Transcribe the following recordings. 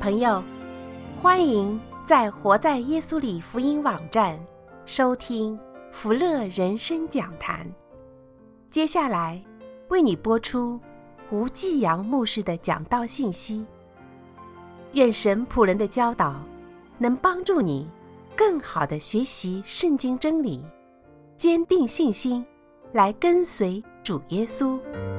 朋友，欢迎在活在耶稣里福音网站收听福乐人生讲坛。接下来为你播出吴继阳牧师的讲道信息。愿神仆人的教导能帮助你更好地学习圣经真理，坚定信心，来跟随主耶稣。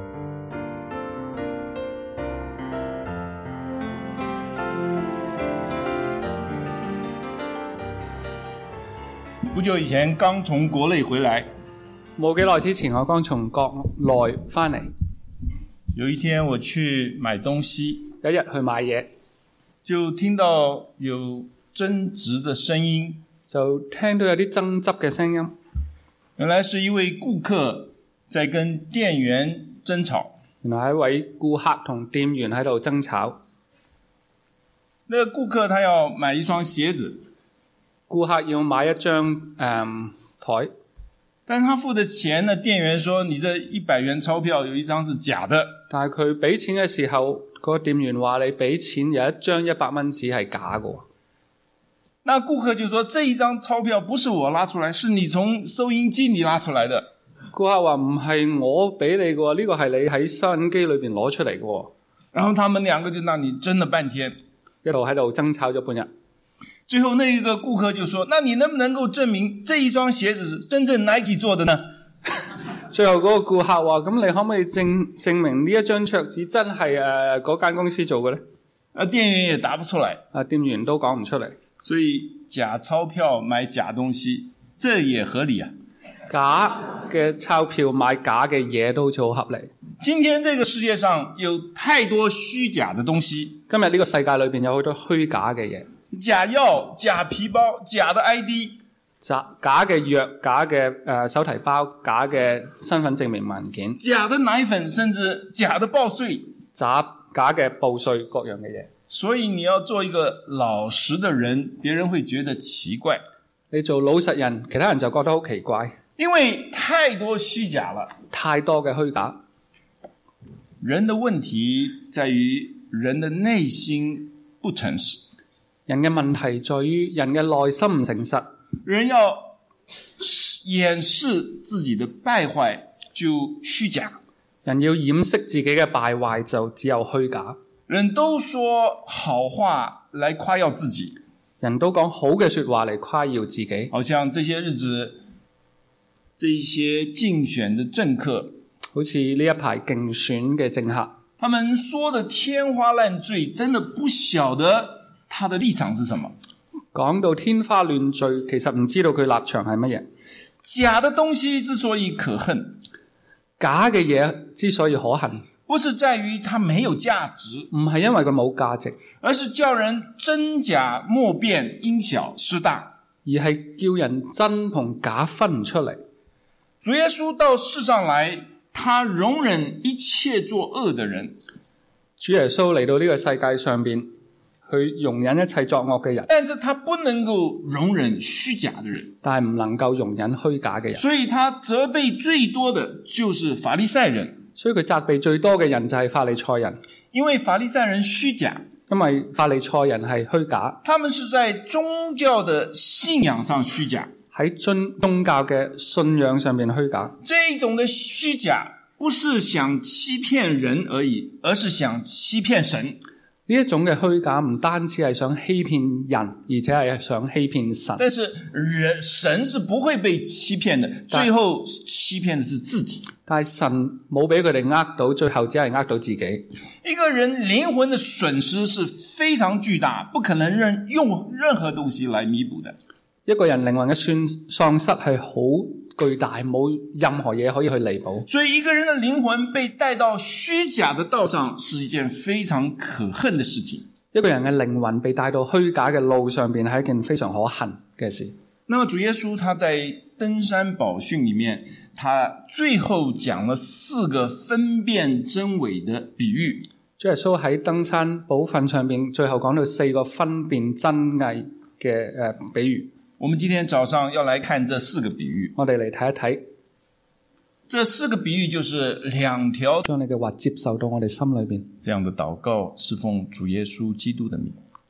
不久以前剛從國內回來， 冇幾耐之前我剛從國內返嚟。 有一天我去買東西， 有一日去買嘢， 就聽到有爭執的聲音， 就聽到有啲爭執嘅聲音。 原來是一位顧客在跟店員爭吵。 原來係一位顧客同店員喺度爭吵。 那個顧客他要買一雙鞋子， 顧客要買一張台， 但他付的錢呢，店員說你這100元鈔票有一張是假的。 但係佢俾錢嘅時候，個店員話你俾錢有一張100蚊紙係假嘅。 那顧客就說這一張鈔票不是我拉出來，是你從收音機裏拉出來的。 顧客話唔係我俾你嘅，呢個係你喺收音機裏邊攞出嚟嘅。 然後他們兩個就那裡爭了半天， 一路喺度爭吵咗半日。 最後那一個顧客就說，那你能不能夠證明這一雙鞋子是真正 Nike 做的呢？ 最後嗰個顧客話，咁你可唔可以證明呢一張桌子真係嗰間公司做嘅呢？ 店員也答不出來， 店員都講唔出嚟。 所以假鈔票買假東西，這也合理啊。 假嘅鈔票買假嘅嘢都好似好合理。 今天這個世界上有太多虛假的東西。 今日呢個世界裏邊有好多虛假嘅嘢。 假藥、假皮包、假的 ID， 假嘅藥、假嘅手提包、假嘅身份證明文件、 假的奶粉，甚至假的報稅， 假嘅報稅各樣嘅嘢。 所以你要做一個老實的人，別人會覺得奇怪。 你做老實人，其他人就覺得好奇怪， 因為太多虛假了， 太多嘅虛假。 人的問題在於人的內心不誠實。 人嘅問題在於人嘅內心唔誠實。 人要掩飾自己的敗壞，就虛假。 人要掩飾自己嘅敗壞，就只有虛假。 人都說好話來誇耀自己， 人都講好嘅說話嚟誇耀自己。 好像這些日子，這一些競選的政客， 好似呢一排競選嘅政客， 他們說的天花亂墜，真的不曉得他的立場是什麼。 講到天花亂墜，其實唔知道佢立場係乜嘢。 假的東西之所以可恨， 假嘅嘢之所以可恨， 不是在於它沒有價值， 唔係因為佢冇價值， 而是叫人真假莫辨，因小失大， 而係叫人真同假分唔出嚟。 主耶穌到世上來，他容忍一切作惡的人。 主耶穌嚟到呢個世界上邊，去容忍一切作惡嘅人， 但是他不能夠容忍虛假的人， 但係唔能夠容忍虛假嘅人。 所以他責備最多的就是法利賽人。 所以佢責備最多嘅人就係法利賽人， 因為法利賽人虛假， 因為法利賽人係虛假， 他們是在宗教的信仰上虛假， 喺宗教嘅信仰上面虛假。 這一種的虛假不是想欺騙人而已，而是想欺騙神。 呢一種嘅虛假唔單止係想欺騙人，而且係想欺騙神。 但是神是不會被欺騙的，最後欺騙的是自己。 但係神冇俾佢哋呃到，最後只係呃到自己。 一個人靈魂的損失是非常巨大，不可能用任何東西來彌補的。 一個人靈魂嘅喪失係好巨大，冇任何嘢可以去彌補。 所以一個人的靈魂被帶到虛假的道上，是一件非常可恨的事情。 一個人嘅靈魂被帶到虛假嘅路上邊，係一件非常可恨嘅事。 那麼主耶穌他在登山寶訓裏面，他最後講了4個分辨真偽的比喻。 主耶穌喺登山寶訓上邊，最後講到4個分辨真偽嘅比喻。 我們今天早上要來看這4個比喻。 我哋嚟睇一睇。 這4個比喻就是2條， 將你嘅話接受到我哋心裏邊。 這樣的禱告是奉主耶穌基督的名。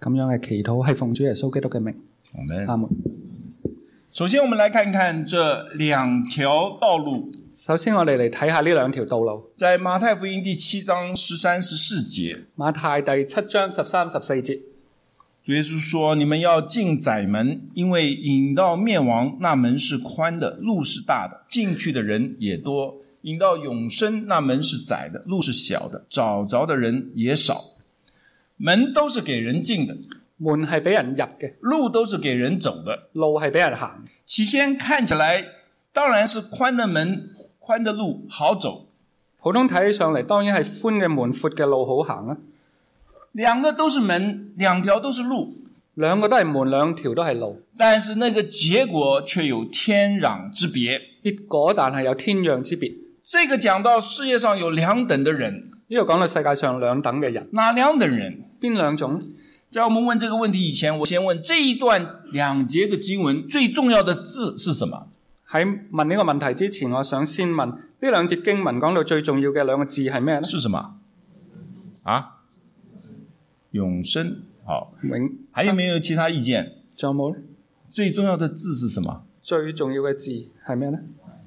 咁樣嘅祈禱係奉主耶穌基督嘅名。阿門。 首先我們來看看這兩條道路。 首先我哋嚟睇下呢兩條道路。 在馬太福音第7章13、14節。 馬太第7章13、14節。 主耶穌說，你們要進窄門，因為引到滅亡那門是寬的，路是大的，進去的人也多；引到永生那門是窄的，路是小的，找着的人也少。門都是給人進的， 門係俾人入嘅， 路都是給人走的， 路係俾人行。 起先看起來當然是寬的門、寬的路好走， 普通睇起上嚟當然係寬嘅門、闊嘅路好行啦。 兩個都是門，兩條都是路， 兩個都係門，兩條都係路， 但是那個結果卻有天壤之別。 結果但係有天壤之別。 這個講到世界上有兩等的人， 呢個講到世界上兩等嘅人。 哪兩等人？ 邊兩種？ 在我們問這個問題以前，我先問這一段兩節的經文最重要的字是什麼？ 喺問呢個問題之前，我想先問呢兩節經文講到最重要嘅兩個字係咩呢？ 是什麼？啊？永生。好， 永。 還有沒有其他意見？ 仲有冇？ 最重要的字是什麼？ 最重要嘅字係咩呢？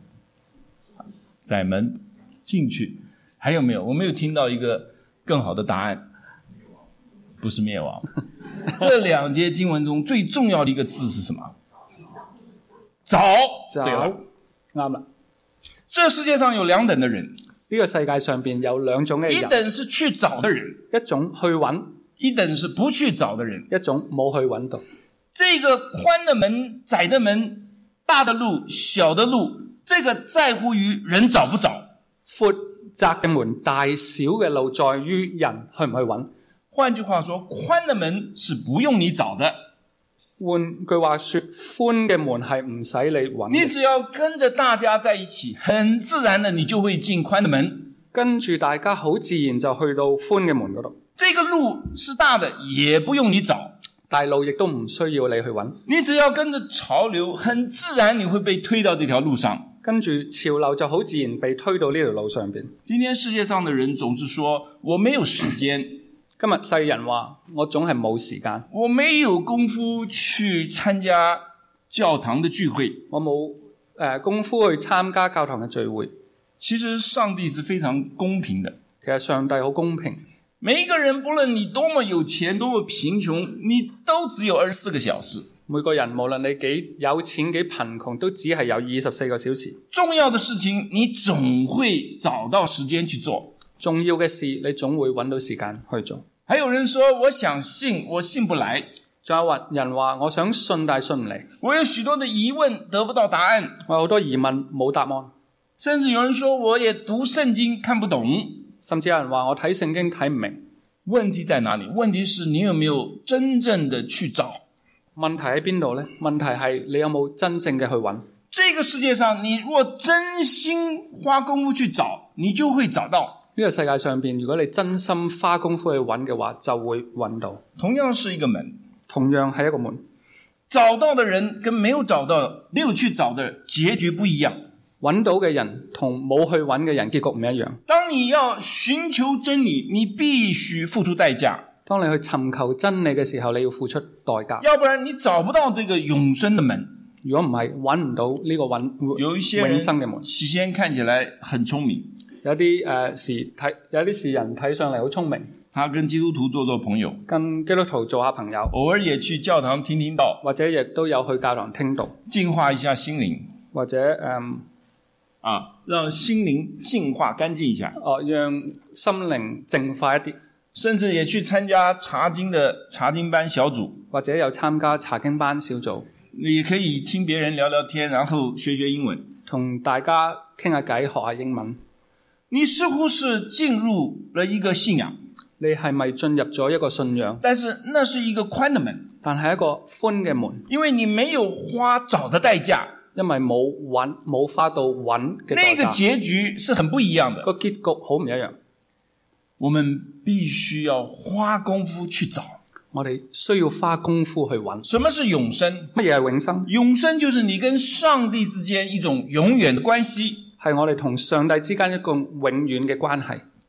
窄門進去。還有沒有？我沒有聽到一個更好的答案。不是滅亡。這兩節經文中最重要的一個字是什麼？找。對了， 啱啦。 這世界上有兩等的人。 呢個世界上邊有兩種嘅人。 一等是去找的人， 一種去揾； 一等是不去找的人， 一種冇去揾到。 這個寬的門、窄的門、大的路、小的路，這個在乎於人找不找。 闊窄嘅門、大小嘅路，在於人去唔去揾。 換句話說，寬的門是不用你找的。 換句話說，寬嘅門係唔使你揾。 你只要跟着大家在一起，很自然的你就會進寬的門。 跟住大家好自然就去到寬嘅門嗰度。 這個路是大的，也不用你找。 大路亦都唔需要你去揾。 你只要跟着潮流，很自然你會被推到這條路上。 跟住潮流就好自然被推到呢條路上邊。 今天世界上的人總是說我沒有時間。 今日世人話我總係冇時間， 我沒有功夫去參加教堂的聚會， 我冇功夫去參加教堂嘅聚會。 其實上帝是非常公平的。 其實上帝好公平， 每一個人不論你多麼有錢多麼貧窮，你都只有24個小時。 每個人無論你幾有錢幾貧窮，都只係有24個小時。 重要的事情你總會找到時間去做。 重要嘅事你總會揾到時間去做。 還有人說我想信，我信不來。 仲有人話我想信但係信唔嚟。 我有許多的疑問得不到答案。 我有好多疑問冇答案。 甚至有人說我也讀聖經看不懂。 甚至有人話我睇聖經睇唔明。 問題在哪裡？問題是你有沒有真正的去找？ 問題喺邊度呢？問題係你有冇真正嘅去揾？ 這個世界上你若真心花功夫去找，你就會找到。 呢個世界上邊，如果你真心花功夫去揾嘅話，就會揾到。 同樣是一個門， 同樣係一個門。 找到的人跟沒有找到、沒有去找的結局不一樣。 揾到嘅人同冇去揾嘅人結局唔一樣。 當你要尋求真理，你必須付出代價。 當你去尋求真理嘅時候，你要付出代價。 要不然你找不到這個永生的門。 如果唔係，揾唔到呢個有一些人永生嘅門。 起先看起來很聰明。 有啲時人睇上嚟好聰明， 他跟基督徒做朋友， 跟基督徒做下朋友， 偶爾也去教堂聽道， 或者亦都有去教堂聽道， 淨化一下心靈， 或者讓心靈淨化乾淨一下， 讓心靈淨化一啲， 甚至也去參加查經的查經班小組， 或者有參加查經班小組， 你可以聽別人聊聊天，然後學英文， 同大家傾下偈，學下英文。 你似乎是進入了一個信仰， 你係咪進入咗一個信仰？ 但是那是一個寬的門， 但係一個寬嘅門， 因為你沒有花找的代價， 因為冇花到揾嘅代價， 那個結局是很不一樣的， 個結局好唔一樣。 我們必須要花功夫去找， 我哋需要花功夫去揾。 什麼是永生？ 乜嘢係永生？ 永生就是你跟上帝之間一種永遠的關係， 係我哋同上帝之間一個永遠嘅關係。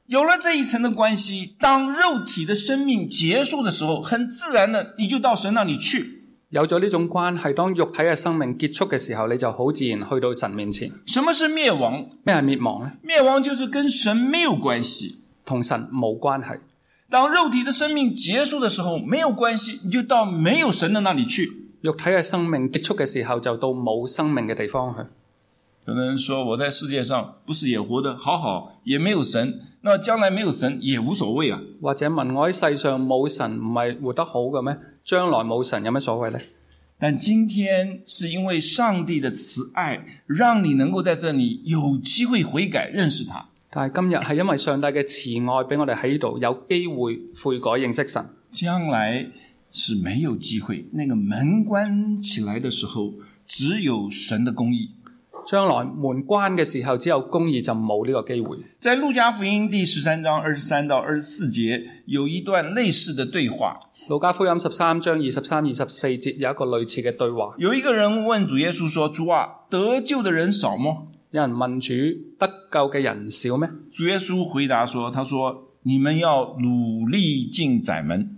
有了這一層的關係，當肉體的生命結束的時候，很自然的你就到神那裏去。 有咗呢種關係，當肉體嘅生命結束嘅時候，你就好自然去到神面前。 什麼是滅亡？ 咩係滅亡呢？ 滅亡就是跟神沒有關係， 同神冇關係。 當肉體的生命結束的時候，沒有關係，你就到沒有神的那裏去。 肉體嘅生命結束嘅時候，就到冇生命嘅地方去。 有人說我在世界上不是也活得好好，也沒有神，那將來沒有神也無所謂啊。 或者問我喺世上冇神唔係活得好嘅咩？將來冇神有咩所謂呢？ 但今天是因為上帝的慈愛，讓你能夠在這裏有機會悔改認識他。 但係今日係因為上帝嘅慈愛俾我哋喺度有機會悔改認識神。 將來是沒有機會，那個門關起來的時候，只有神的公義。 將來門關嘅時候，只有公義，就冇呢個機會。 在路加福音第13章23到24節有一段類似的對話。 路加福音13章23、24節有一個類似嘅對話。 有一個人問主耶穌說：主啊，得救的人少嗎？ 有人問主，得救嘅人少咩？ 主耶穌回答說：他說你們要努力進窄門。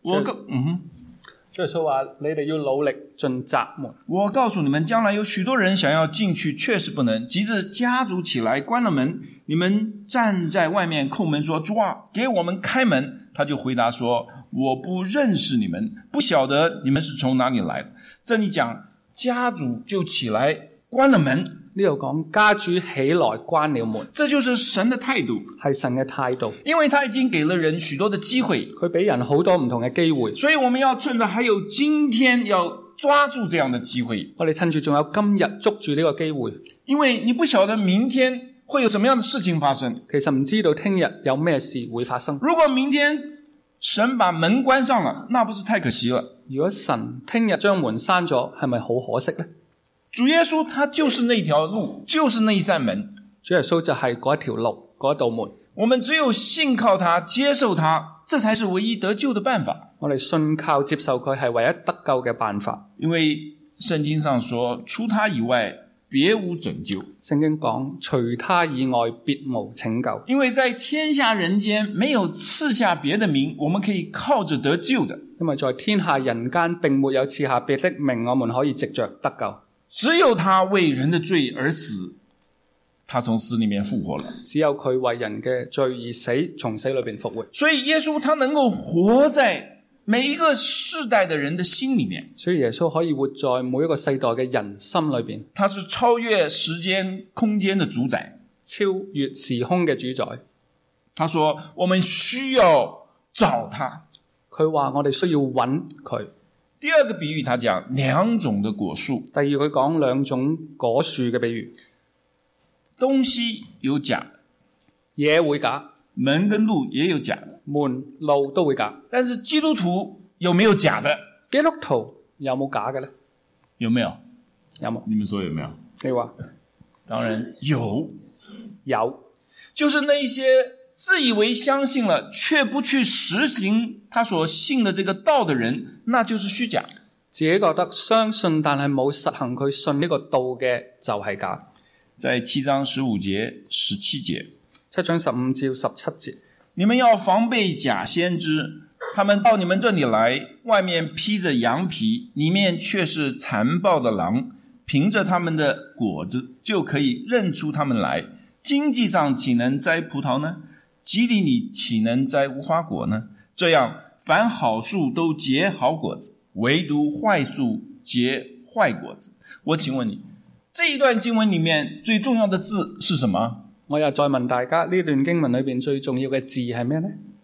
主耶穌話：你哋要努力進窄門。 我告訴你們，將來有許多人想要進去，確實不能。及至家主起來關了門，你們站在外面叩門說：主啊，給我們開門。他就回答說：我不認識你們，不曉得你們是從哪裡來的。這裡講家主就起來關了門。 呢度講家主起來關了門， 這就是神的態度， 係神嘅態度。 因為他已經給了人許多的機會， 佢俾人好多唔同嘅機會， 所以我們要趁着還有今天，要抓住這樣的機會。 我哋趁住仲有今日捉住呢個機會， 因為你不曉得明天會有什麼樣的事情發生。 其實唔知道聽日有咩事會發生。 如果明天神把門關上了，那不是太可惜了？ 如果神聽日將門閂咗，係咪好可惜呢？ 主耶穌他就是那條路，就是那一扇門。 主耶穌就係嗰一條路，嗰一道門。 我們只有信靠他，接受他，這才是唯一得救的辦法。 我哋信靠接受佢係唯一得救嘅辦法。 因為聖經上說，除他以外別無拯救。 聖經講，除他以外別無拯救。 因為在天下人間沒有賜下別的名，我們可以靠着得救的。 因為在天下人間並沒有賜下別的名，我們可以藉着得救。 只有他為人的罪而死，他從死裏面復活了。 只有佢為人嘅罪而死，從死裏面復活。 所以耶穌他能夠活在每一個世代的人的心裏面。 所以耶穌可以活在每一個世代嘅人心裏面。 他是超越時間空間的主宰， 超越時空嘅主宰。 他說我們需要找他。 佢話我哋需要揾佢。 第二個比喻，他講兩種的果樹。 第二，佢講兩種果樹嘅比喻。 東西有假， 嘢會假， 門跟路也有假， 門路都會假。 但是基督徒有沒有假的？ 基督徒有冇假嘅呢？ 有沒有？ 有冇？ 你們說有沒有？ 你話？ 當然有。 有， 就是那些自以為相信了卻不去實行他所信的這個道的人，那就是虛假。 自己覺得相信但係冇實行佢信呢個道嘅就係假。 在7章15節17節 7章15至17節， 你們要防備假先知，他們到你們這裡來，外面披着羊皮，裡面卻是殘暴的狼，憑着他們的果子就可以認出他們來。經濟上豈能摘葡萄呢？基利裡豈能摘無花果呢？這樣，凡好樹都結好果子，唯獨壞樹結壞果子。我請問你，這一段經文裡面最重要的字是什麼？ 我又再問大家，呢段經文裏面最重要嘅字係咩呢？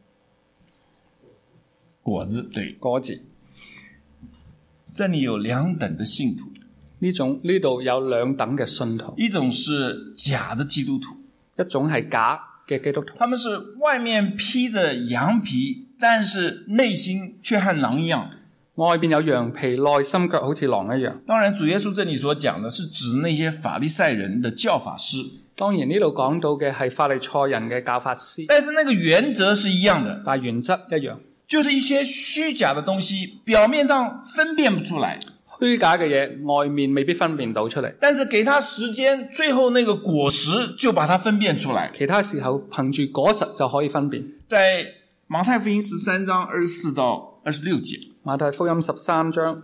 果子，對， 果子。 這裡有兩等的信徒。 呢度有兩等嘅信徒， 一種是假的基督徒， 一種係假嘅基督徒。 他們是外面披着羊皮，但是內心卻和狼一樣。 外邊有羊皮，內心卻好似狼一樣。 當然，主耶穌這裡所講的是指那些法利賽人的教法師。 當然呢度講到嘅係法利賽人嘅教法師， 但是那個原則是一樣的， 但原則一樣， 就是一些虛假的東西，表面上分辨不出來。 虛假嘅嘢外面未必分辨到出嚟， 但是給他時間，最後那個果實就把它分辨出來。 其他時候憑住果實就可以分辨。 在馬太福音13章24到26節， 馬太福音13章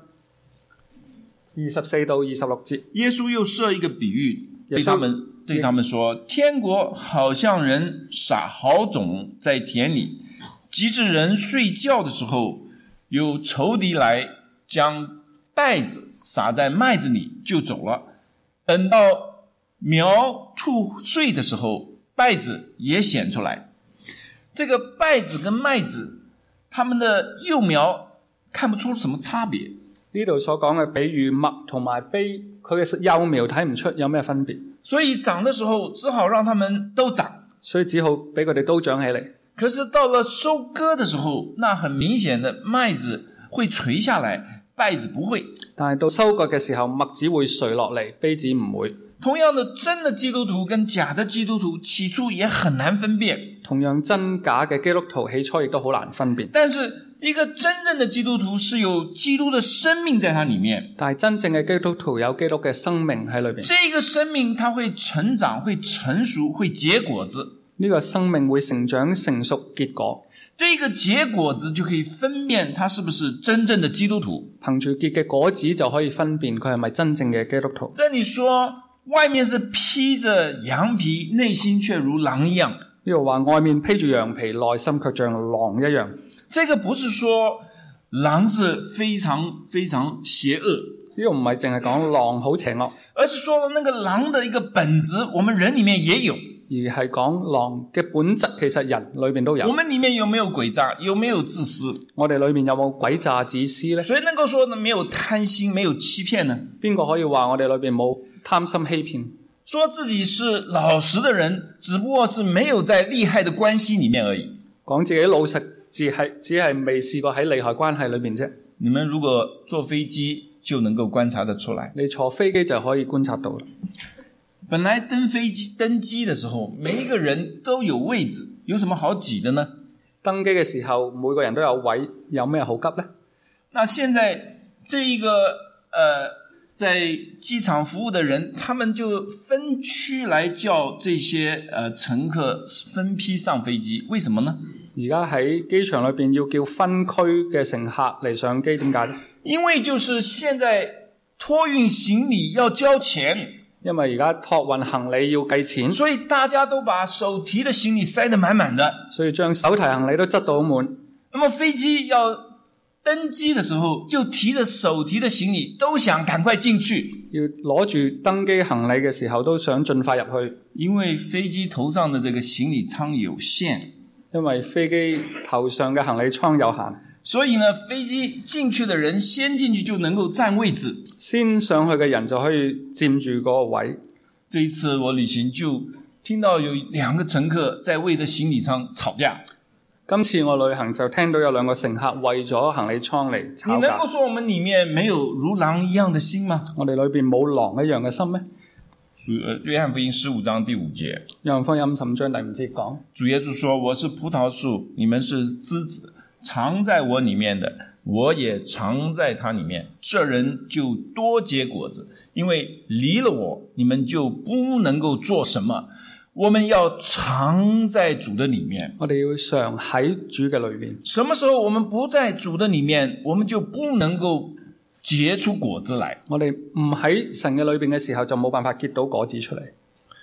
24到26節， 耶穌又設一個比喻， 耶穌對他們說，天國好像人撒好種在田裏，及至人睡覺的時候，有仇敵來將稗子撒在麥子裏就走了，等到苗吐穗的時候，稗子也顯出來。這個稗子跟麥子，它們的幼苗看不出什麼差別。 呢度所講嘅比喻麥同埋稗，佢嘅幼苗睇唔出有咩分別， 所以長的時候只好讓它們都長， 所以只好俾佢哋都長起嚟。 可是到了收割的時候，那很明顯的麥子會垂下來，稗子不會。 但係到收割嘅時候，麥子會垂落嚟，稗子唔會。 同樣的，真的基督徒跟假的基督徒起初也很難分辨。 同樣真假嘅基督徒起初亦都好難分辨。 但是一個真正的基督徒是有基督的生命在它裏面。 但係真正嘅基督徒有基督嘅生命喺裏邊。 這個生命它會成長，會成熟，會結果子。 呢個生命會成長、成熟、結果。 這個結果子就可以分辨他是不是真正的基督徒。 憑住結嘅果子就可以分辨佢係咪真正嘅基督徒。 這裡說外面是披着羊皮，內心卻如狼一樣。 呢度話外面披住羊皮，內心卻像狼一樣。 這個不是說狼是非常非常邪惡， 呢個唔係淨係講狼好邪惡， 而是說那個狼的一個本質，我們人裡面也有。 而係講狼嘅本質，其實人裏面都有。 我們裡面有沒有詭詐？有沒有自私？ 我哋裏面有冇詭詐自私呢？ 誰能夠說呢沒有貪心，沒有欺騙呢？ 邊個可以話我哋裏面冇貪心欺騙？ 說自己是老實的人，只不過是沒有在利害的關係裡面而已。 講自己老實，只係未試過喺利害關係裏面啫。 你們如果坐飛機就能夠觀察得出來， 你坐飛機就可以觀察到了。 本來登機的時候，每一個人都有位置，有什麼好擠的呢？ 登機嘅時候，每個人都有位，有咩好急呢？ 那現在這一個在機場服務的人，他們就分區來叫這些乘客分批上飛機，為什麼呢？ 而家喺機場裏邊要叫分區嘅乘客嚟上機，點解呢？ 因為就是現在託運行李要交錢。 因為而家託運行李要計錢， 所以大家都把手提的行李塞得滿滿的， 所以將手提行李都擠到好滿。 那麼飛機要登機的時候，就提着手提的行李都想趕快進去， 要攞住登機行李嘅時候都想盡快入去， 因為飛機頭上的這個行李艙有限， 因為飛機頭上嘅行李艙有限。 所以呢，飛機進去的人先進去就能夠佔位置， 先上去嘅人就可以佔住嗰個位。 這一次我旅行就聽到有兩個乘客在為着行李艙吵架。 今次我旅行就聽到有兩個乘客為咗行李艙嚟吵架。 你能夠說我們裡面沒有如狼一樣的心嗎？ 我哋裏邊冇狼一樣嘅心咩？ 約翰福音15章第5節。 約翰福音15章第5節講， 主耶穌說：我是葡萄樹，你們是枝子，藏在我裡面的，我也藏在他裡面，這人就多結果子，因為離了我，你們就不能夠做什麼。我們要藏在主的裡面。 我哋要常喺主嘅裏面。 什麼時候我們不在主的裡面，我們就不能夠結出果子來。 我哋唔喺神嘅裏邊嘅時候，就冇辦法結到果子出嚟。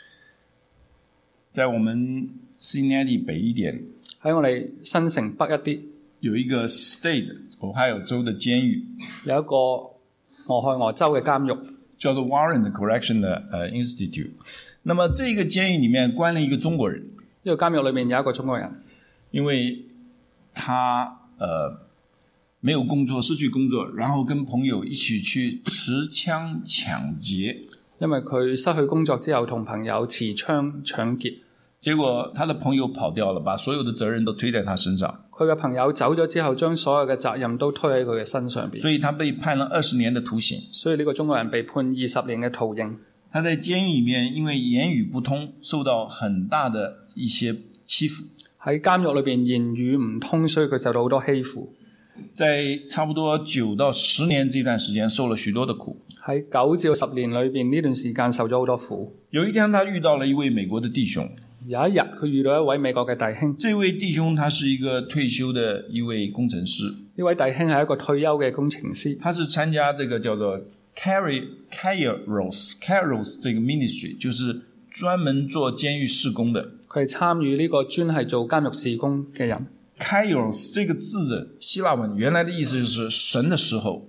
在我們 Cincinnati 北一點， 喺我哋新城北一啲， 有一個 state 俄亥俄州的監獄， 有一個俄亥俄州嘅監獄， 叫做 Warren Correction Institute。那麼這個監獄裡面關了一個中國人， 呢個監獄裏面有一個中國人， 因為他沒有工作，失去工作，然後跟朋友一起去持槍搶劫。 因為佢失去工作之後，同朋友持槍搶劫， 結果他的朋友跑掉了，把所有的責任都推在他身上。 佢嘅朋友走咗之後，將所有嘅責任都推喺佢嘅身上邊， 所以他被判了20年的徒刑。 所以呢個中國人被判20年嘅徒刑。 他在監獄裡面因為言語不通，受到很大的一些欺負。 喺監獄裏邊言語唔通，所以佢受到好多欺負。 在差不多9到10年這段時間受了許多的苦。 喺9至10年裏邊呢段時間受咗好多苦。 有一天他遇到了一位美國的弟兄， 有一日佢遇到一位美國嘅弟兄， 這位弟兄他是一個退休的一位工程師。 呢位弟兄係一個退休嘅工程師， 他是參加這個叫做 Kairos 這個 ministry， 就是專門做監獄事工的。 佢係參與呢個專係做監獄事工嘅人。 Kairos 這個字的希臘文原來的意思就是神的時候。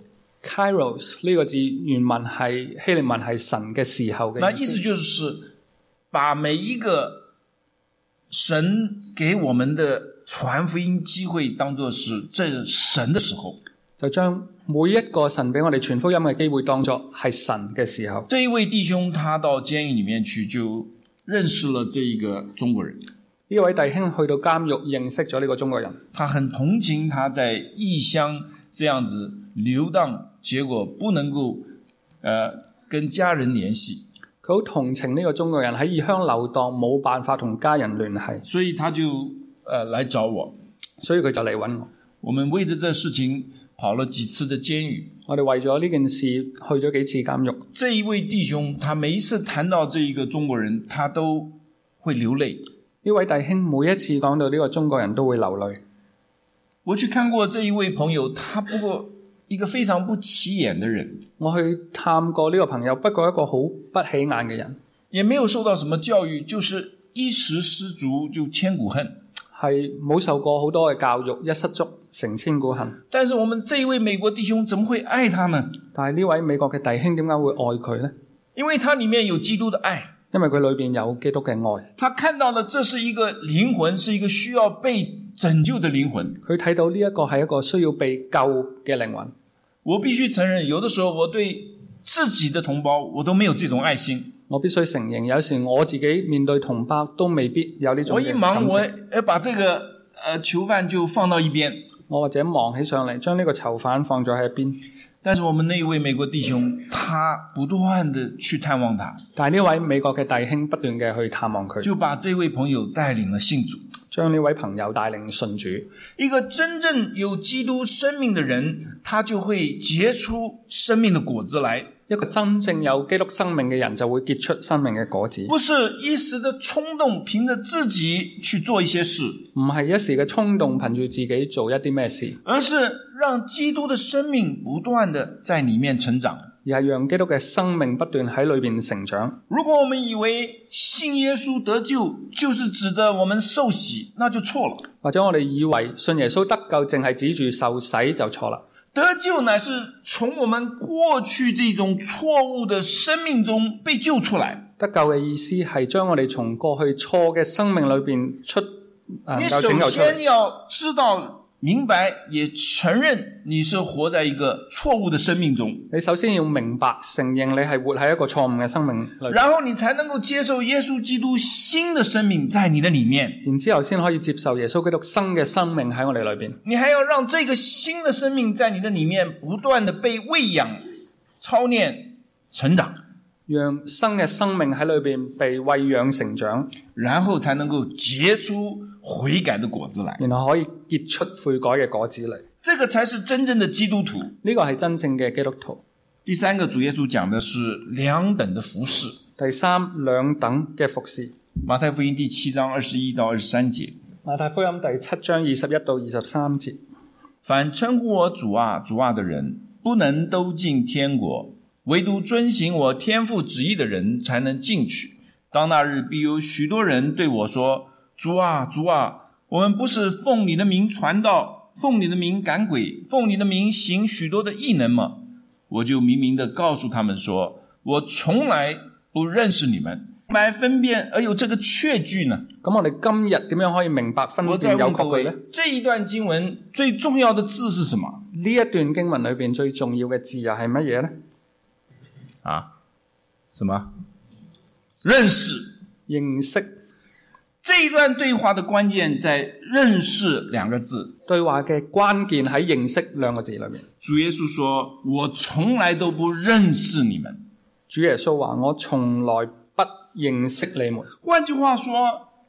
Kairos 呢個字原文係希臘文係神嘅時候嘅意思。 那意思就是把每一個神給我們的傳福音機會當作是這神的時候， 就將每一個神俾我哋傳福音嘅機會當作係神嘅時候。 這一位弟兄他到監獄裏面去就認識了這一個中國人。 呢位弟兄去到監獄認識咗呢個中國人， 他很同情他在異鄉這樣子流蕩，結果不能夠跟家人聯繫。 佢好同情呢個中國人喺異鄉流蕩，冇辦法同家人聯繫， 所以他就來找我， 所以佢就嚟揾我。 我們為咗這事情跑了幾次的監獄， 我哋為咗呢件事去咗幾次監獄。 這一位弟兄他每一次談到這一個中國人，他都會流淚。 呢位弟兄每一次講到呢個中國人都會流淚。 我去看過這一位朋友，他不過一個非常不起眼的人。 我去探過呢個朋友，不過一個好不起眼嘅人， 也沒有受到什麼教育，就是一時失足就千古恨， 係冇受過好多嘅教育，一失足成千古恨。 但是我們這一位美國弟兄怎麼會愛他呢？ 但係呢位美國嘅弟兄點解會愛佢呢？ 因為他裡面有基督的愛， 因為佢裏邊有基督嘅愛。 他看到了這是一個靈魂，是一個需要被拯救的靈魂。 佢睇到呢一個係一個需要被救嘅靈魂。 我必須承認，有的時候我對自己的同胞我都沒有這種愛心。 我必須承認，有時我自己面對同胞都未必有呢種嘅感情。 我一忙，我要把這個囚犯就放到一邊。 我或者忙起上嚟，將呢個囚犯放咗喺一邊。 但是我們那一位美國弟兄，他不斷的去探望他。 但係呢位美國嘅弟兄不斷嘅去探望佢， 就把這位朋友帶領了信主。 將呢位朋友帶領信主。 一個真正有基督生命的人，他就會結出生命的果子來。 一個真正有基督生命嘅人就會結出生命嘅果子。 不是一時的衝動，憑着自己去做一些事， 唔係一時嘅衝動，憑住自己做一啲咩事， 而是讓基督的生命不斷的在裡面成長， 而係讓基督嘅生命不斷喺裏邊成長。 如果我們以為信耶穌得救就是指着我們受洗，那就錯了。 或者我哋以為信耶穌得救淨係指住受洗就錯啦。 得救乃是從我們過去這種錯誤的生命中被救出來。 得救嘅意思係將我哋從過去錯嘅生命裏邊出你首先要知道明白，也承認你是活在一個錯誤的生命中。 你首先要明白，承認你係活喺一個錯誤嘅生命裏， 然後你才能夠接受耶穌基督新的生命在你的裡面。 然之後先可以接受耶穌基督新嘅生命喺我哋裏邊。 你還要讓這個新的生命在你的裡面不斷的被餵養、操練、成長， 讓新嘅生命喺裏邊被餵養成長， 然後才能夠結出悔改的果子來， 然後可以結出悔改嘅果子嚟。 這個才是真正的基督徒。 呢個係真正嘅基督徒。 第三個，主耶穌講的是兩等的服侍。 第三，兩等嘅服侍。 馬太福音第7章21到23節。 馬太福音第7章21到23節。 凡稱呼我主啊，主啊的人，不能都進天國，唯獨遵行我天父旨意的人才能進去。當那日，必有許多人對我說，主啊，主啊，我們不是奉你的名傳道，奉你的名趕鬼，奉你的名行許多的異能嗎？我就明明地告訴他們說，我從來不認識你們。明白分辨而有這個確據呢？ 咁我哋今日點樣可以明白分辨有確據呢？ 這一段經文最重要的字是什麼？ 呢一段經文裏邊最重要嘅字又係乜嘢呢？ 啊？什麼？認識。 認識。 這一段對話的關鍵在認識兩個字。 對話嘅關鍵喺認識兩個字裏面。 主耶穌說，我從來都不認識你們。 主耶穌話，我從來不認識你們。 換句話說，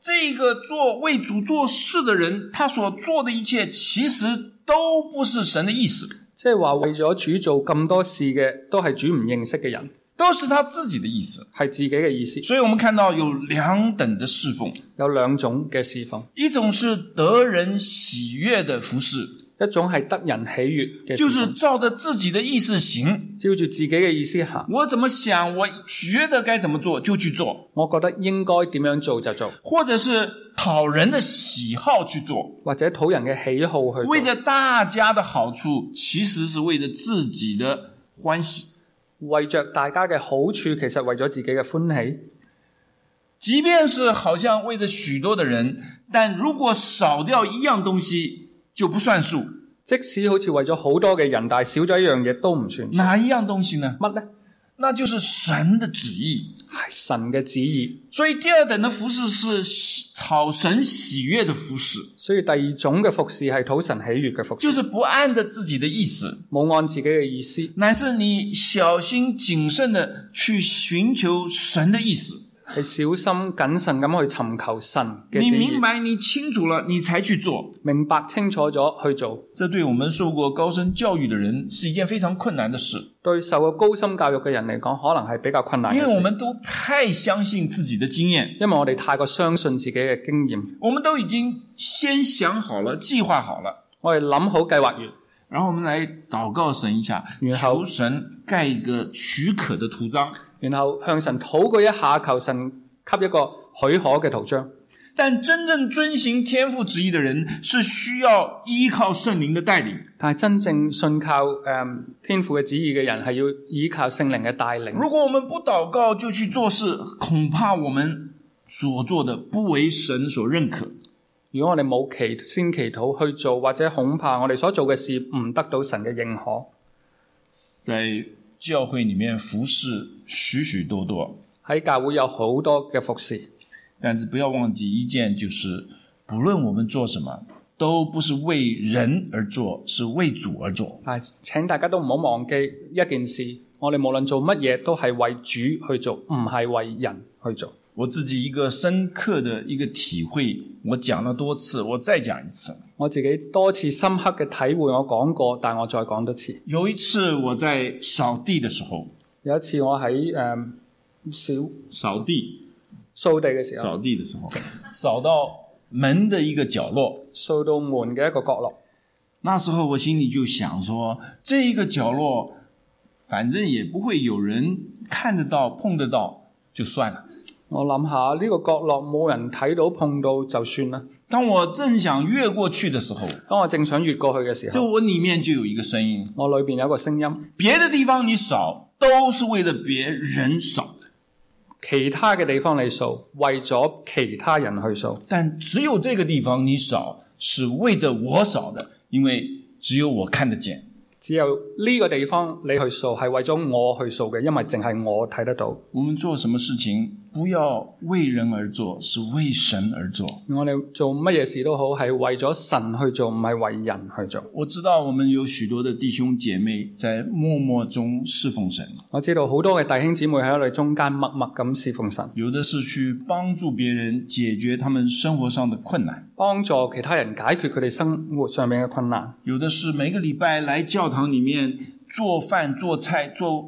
这个为主做事的人，他所做的一切其實都不是神的意思， 即係話為咗主做咁多事嘅，都係主唔認識嘅人， 都是他自己的意思， 係自己嘅意思。 所以我們看到有兩等的侍奉， 有兩種嘅侍奉， 一種是得人喜悅的服侍， 一種係得人喜悅嘅侍奉， 就是照着自己的意思行， 照住自己嘅意思行。 我怎麼想，我覺得該怎麼做就去做， 我覺得應該點樣做就做， 或者是討人的喜好去做， 或者討人嘅喜好去做， 為着大家的好處，其實是為着自己的歡喜， 為着大家嘅好處，其實為咗自己嘅歡喜。 即便是好像為着許多的人，但如果少掉一樣東西就不算數。 即使好似為咗好多嘅人，但係少咗一樣嘢都唔算數。 哪一樣東西呢？ 乜呢？ 那就是神的旨意， 係神嘅旨意。 所以第二等的服事是討神喜悅的服事， 所以第二種嘅服事係討神喜悅嘅服事， 就是不按着自己的意思， 冇按自己嘅意思， 乃是你小心謹慎的去尋求神的意思， 係小心謹慎咁去尋求神嘅旨意。 你明白你清楚了，你才去做， 明白清楚咗去做。 這對我們受過高深教育的人是一件非常困難的事， 對受過高深教育嘅人嚟講，可能係比較困難嘅事， 因為我們都太相信自己的經驗， 因為我哋太過相信自己嘅經驗， 我們都已經先想好了，計劃好了， 我哋諗好計劃完， 然後我們來禱告神一下，求神蓋一個許可的圖章， 然後向神禱告一下，求神給一個許可嘅圖章。 但真正遵行天父旨意的人，是需要依靠聖靈的帶領。 但係真正信靠天父嘅旨意嘅人，係要依靠聖靈嘅帶領。 如果我們不禱告就去做事，恐怕我們所做的不為神所認可。 如果我哋冇先祈禱去做，或者恐怕我哋所做嘅事唔得到神嘅認可。 在教會裡面服侍許許多多， 喺教會有好多嘅服侍， 但是不要忘記一件，就是不論我們做什麼，都不是為人而做，是為主而做。 但係請大家都唔好忘記一件事，我哋無論做乜嘢都係為主去做，唔係為人去做。 我自己一個深刻的一個體會，我講了多次，我再講一次。 我自己多次深刻嘅體會，我講過，但我再講多次。 有一次我在掃地的時候， 有一次我喺掃地嘅時候，掃到門的一個角落， 掃到門嘅一個角落。 那時候我心裡就想說，這一個角落反正也不會有人看得到碰得到，就算了。 我諗下呢個角落冇人睇到碰到就算啦。 當我正想越過去的時候， 越過去嘅時候， 就我裡面就有一個聲音， 我裏邊有一個聲音， 別的地方你掃都是為了別人掃的， 其他嘅地方你掃為咗其他人去掃， 但只有這個地方你掃是為着我掃的，因為只有我看得見。 只有呢個地方你去掃係為咗我去掃嘅，因為淨係我睇得到。 我們做什麼事情不要為人而做，是為神而做。 我哋做乜嘢事都好，係為咗神去做，唔係為人去做。 我知道我們有許多的弟兄姐妹在默默中侍奉神。 我知道好多嘅弟兄姊妹喺我哋中間默默咁侍奉神。 有的是去幫助別人解決他們生活上的困難， 幫助其他人解決佢哋生活上面嘅困難。 有的是每個禮拜來教堂裡面做飯做菜做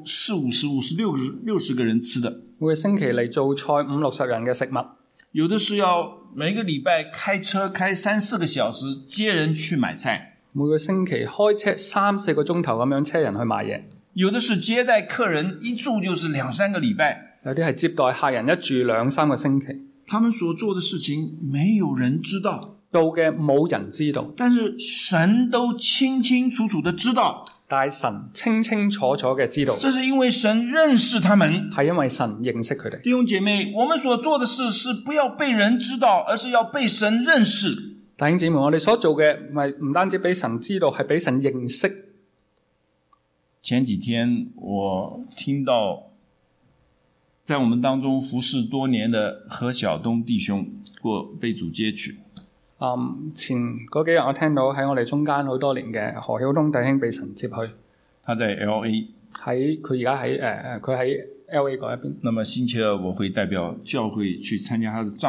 40、50、60個人吃的， 每個星期嚟做菜50、60人嘅食物。 有的是要每個禮拜開車開3、4個小時接人去買菜， 每個星期開車3、4個鐘頭咁樣車人去買嘢。 有的是接待客人一住就是2、3個禮拜， 有啲係接待客人一住2、3個星期。 他們所做的事情沒有人知道， 做嘅冇人知道， 但是神都清清楚楚的知道。 但係神清清楚楚嘅知道， 這是因為神認識他們， 係因為神認識佢哋。 弟兄姐妹，我們所做的事是不要被人知道，而是要被神認識。 弟兄姊妹，我哋所做嘅唔單止俾神知道，係俾神認識。 前幾天我聽到在我們當中服侍多年的何曉東弟兄被主接取。 前嗰幾日我聽到喺我哋中間好多年嘅何曉東弟兄被神接去。 他在 LA， 佢而家喺佢喺 LA 嗰一邊。 那麼星期二我會代表教會去參加他的葬禮。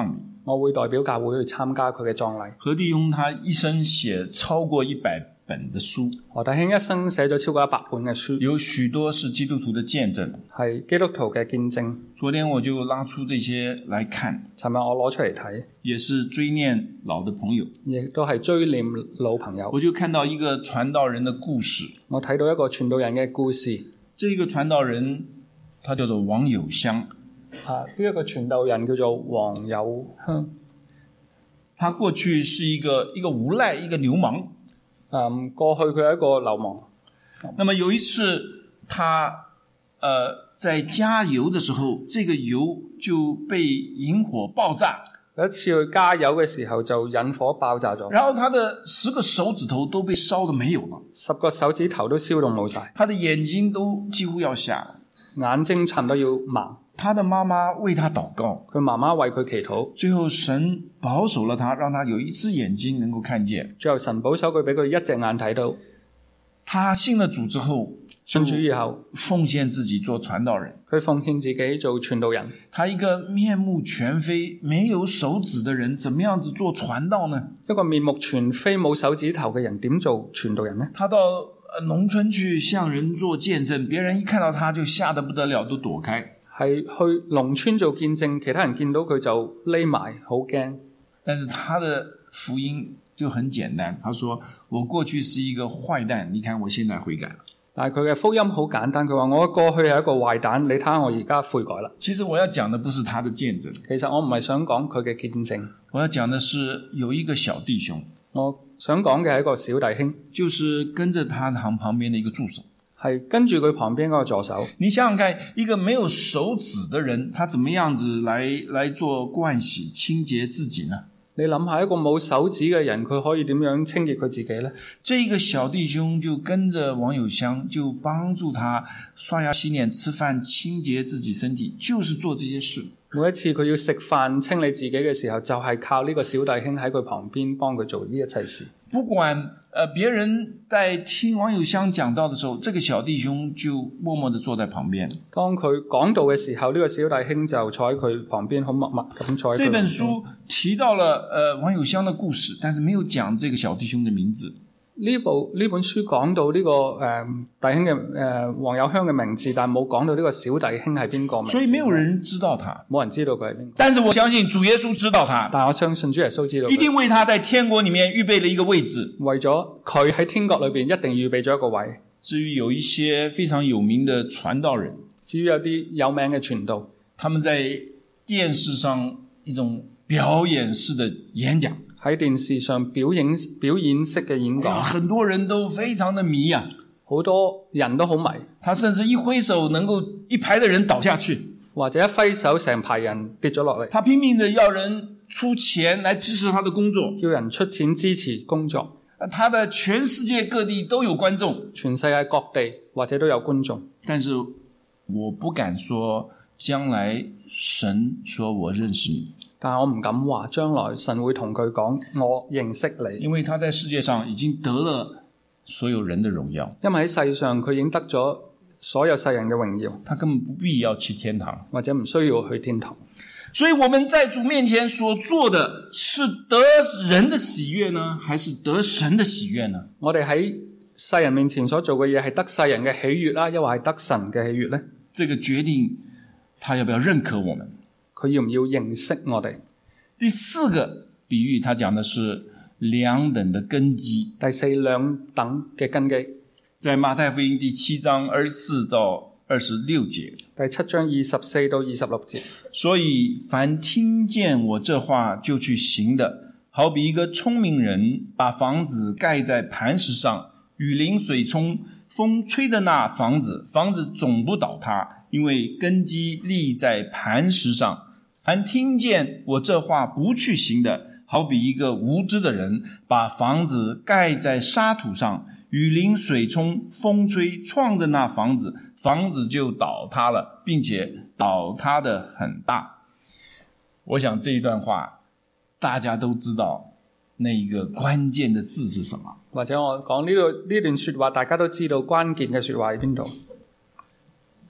我會代表教會去參加佢嘅葬禮。 何弟兄他一生寫超過100本的書， 何弟兄一生寫咗超過100本嘅書， 有許多是基督徒的見證， 係基督徒嘅見證。 昨天我就拉出這些來看， 尋日我攞出嚟睇， 也是追念老的朋友， 亦都係追念老朋友。 我就看到一個傳道人的故事， 我睇到一個傳道人嘅故事。 這個傳道人他叫做王有香， 呢一個傳道人叫做王有香， 他過去是一個無賴，一個流氓。 過去佢係一個流氓。 那麼有一次他在加油的時候，這個油就被引火爆炸。 有一次去加油嘅時候就引火爆炸咗， 然後他的10個手指頭都被燒得沒有了 ，10個手指頭都燒到冇晒， 他的眼睛都幾乎要瞎了， 眼睛差唔多要盲。 他的媽媽為他禱告， 佢媽媽為佢祈禱， 最後神保守了他，讓他有一隻眼睛能夠看見。 最後神保守佢，俾佢一隻眼睇到。 他信了主之後， 信主以後奉獻自己做傳道人， 佢奉獻自己做傳道人。 他一個面目全非、沒有手指的人，怎麼樣子做傳道呢？ 一個面目全非冇手指頭嘅人點做傳道人呢？ 他到農村去向人做見證，別人一看到他就嚇得不得了，都躲開。 係去農村做見證，其他人見到佢就匿埋，好驚。 但是他的福音就很簡單，他說我過去是一個壞蛋，你看我現在悔改了。 但係佢嘅福音好簡單，佢話我過去係一個壞蛋，你睇下我而家悔改啦。 其實我要講的不是他的見證， 其實我唔係想講佢嘅見證， 我要講的是有一個小弟兄， 我想講嘅係一個小弟兄， 就是跟着他旁邊的一個助手， 係跟住佢旁邊嗰個助手。 你想想看，一個沒有手指的人，他怎麼樣子來做盥洗清潔自己呢？ 你諗下，一個冇手指嘅人，佢可以點樣清潔佢自己呢？ 這個小弟兄就跟着王有香，就幫助他刷牙洗臉吃飯清潔自己身體，就是做這些事。 每一次佢要食飯清理自己嘅時候，就係靠呢個小弟兄喺佢旁邊幫佢做呢一切事。 不管別人在聽王有香講道的時候，這個小弟兄就默默地坐在旁邊。 當佢講道嘅時候，呢個小弟兄就坐喺佢旁邊，好默默咁坐喺佢旁邊。 這本書提到了王有香的故事，但是沒有講這個小弟兄的名字。 呢本書講到呢個弟兄嘅王有香嘅名字，但冇講到呢個小弟兄係邊個名字， 所以沒有人知道他， 冇人知道佢係邊個。 但是我相信主耶穌知道他， 但我相信主耶穌知道佢， 一定為他在天國裡面預備了一個位置， 為咗佢喺天國裏邊一定預備咗一個位。 至於有一些非常有名的傳道人， 至於有啲有名嘅傳道， 他們在電視上一種表演式的演講， 喺電視上表演式嘅演講， 很多人都非常的迷啊， 好多人都好迷。 他甚至一揮手，能夠一排的人倒下去， 或者一揮手，成排人跌咗落嚟。 他拼命的要人出錢來支持他的工作， 要人出錢支持工作。 他的全世界各地都有觀眾， 全世界各地或者都有觀眾。但是我不敢說將來神說我認識你， 但我唔敢話將來神會同佢講我認識你， 因為他在世界上已經得了所有人的榮耀， 因為喺世上佢已經得咗所有世人嘅榮耀， 他根本不必要去天堂， 或者唔需要去天堂。 所以我們在主面前所做的是得人的喜悅呢，還是得神的喜悅呢？ 我哋喺世人面前所做嘅嘢係得世人嘅喜悅啦，抑或係得神嘅喜悅呢？ 這個決定他要不要認可我們， 佢要唔要認識我哋？ 第四個比喻他講的是兩等的根基， 第四，兩等嘅根基， 在馬太福音第7章24到26節， 第7章24到26節。 所以凡聽見我這話就去行的，好比一個聰明人把房子蓋在磐石上，雨淋水沖，風吹的那房子總不倒塌，因為根基立在磐石上。凡聽見我這話不去行的，好比一個無知的人把房子蓋在沙土上，雨淋水沖，風吹，撞的那房子就倒塌了，並且倒塌得很大。我想這一段話大家都知道那一個關鍵的字是什麼， 或者我講呢段說話大家都知道關鍵嘅說話喺邊度？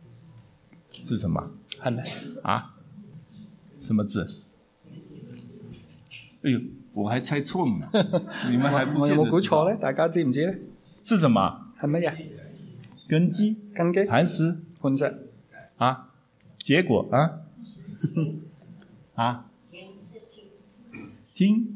是什麼？ 係咪？ 啊？什麼字？ 哎呦，我還猜錯了呢，你們還不我見得有冇估錯咧？大家知唔知咧？ 是什麼？ 係乜嘢？ 根基、 根基、 磐石磐石、 啊？結果啊？啊？聽、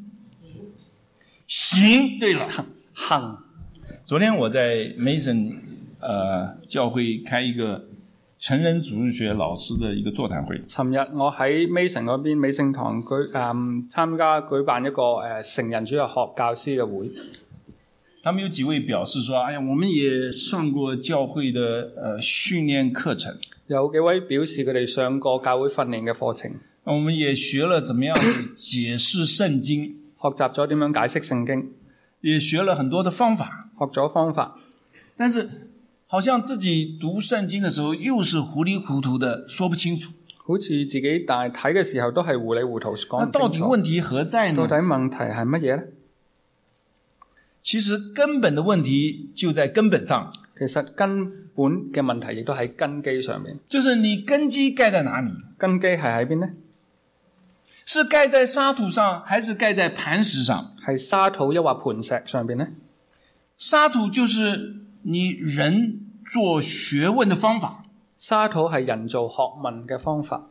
行。對了， 行。 昨天我在 Mason 教會開一個成人主日學老師的一個座談會。 尋日我喺 Mason 嗰邊美聖堂舉辦一個成人主日學教師嘅會。 他們有幾位表示說：哎呀，我們也上過教會的訓練課程。有幾位表示佢哋上過教會訓練嘅課程。 我們也學了怎麼樣解釋聖經， 學習咗點樣解釋聖經， 也學了很多的方法， 學咗方法。 但是好像自己讀聖經的時候，又是糊裡糊塗的，說不清楚。 好似自己但係睇嘅時候都係糊裡糊塗講唔清楚。 那到底問題何在呢？ 到底問題係乜嘢呢？ 其實根本的問題就在根本上。 其實根本嘅問題亦都喺根基上面。 就是你根基蓋在哪裡？ 根基係喺邊呢？ 是蓋在沙土上，還是蓋在磐石上？ 係沙土抑或磐石上邊呢？ 沙土就是你人做學問的方法。 沙土係人做學問嘅方法。